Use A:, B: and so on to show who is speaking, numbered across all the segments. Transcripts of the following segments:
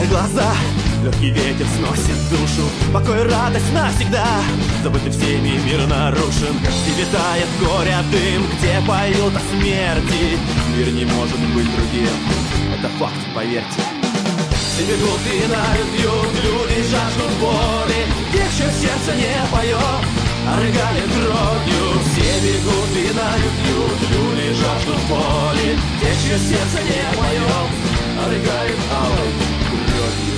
A: Закрывай глаза, легкий ветер сносит душу, покой и радость навсегда. Забытый всеми мир нарушен, где витает горе дым, где поют о смерти. Мир не может быть другим, это факт, поверьте. Все бегут и пьют, люди жаждут боли, тех, чье сердце не поет, а рыгает кровью. Все бегут и пьют, люди жаждут боли, тех, чье сердце не поет, а рыгает алой кровью.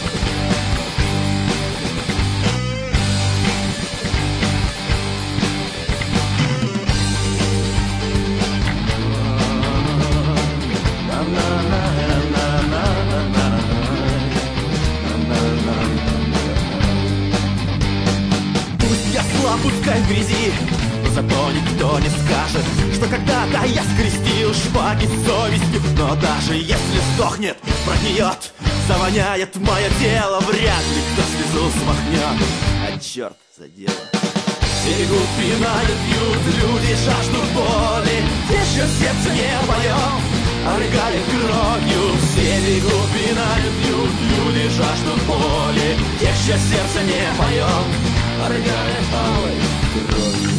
A: Пускай в грязи, но зато никто не скажет, что когда-то я скрестил шпаги с совестью. Но даже если сдохнет, прогниет, завоняет мое тело, вряд ли кто слезу смахнет. А черт за дело. Все бегут, пинают, пьют, люди жаждут боли, те, чье сердце не поет, а рыгает кровью. Все бегут, пинают, пьют, люди жаждут боли, те, чье сердце не поет, а рыгает алой кровью.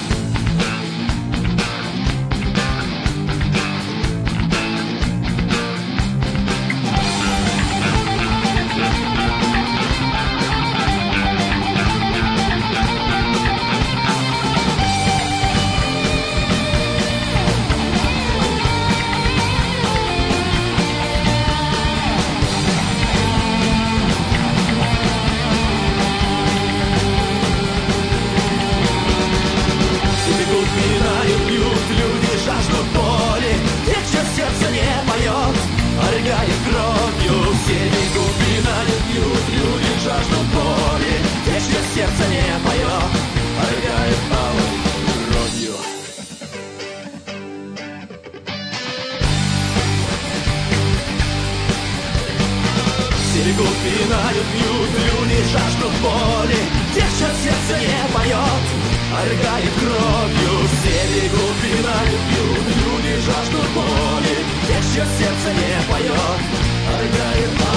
A: Сердце не поет, а рыгает алой кровью. Все бегут, пинают, пьют, люди жаждут боли, тех, чье сердце не поет, а рыгает кровью. Все бегут, пинают, пьют, люди жаждут боли, тех, чье сердце не поет, а рыгает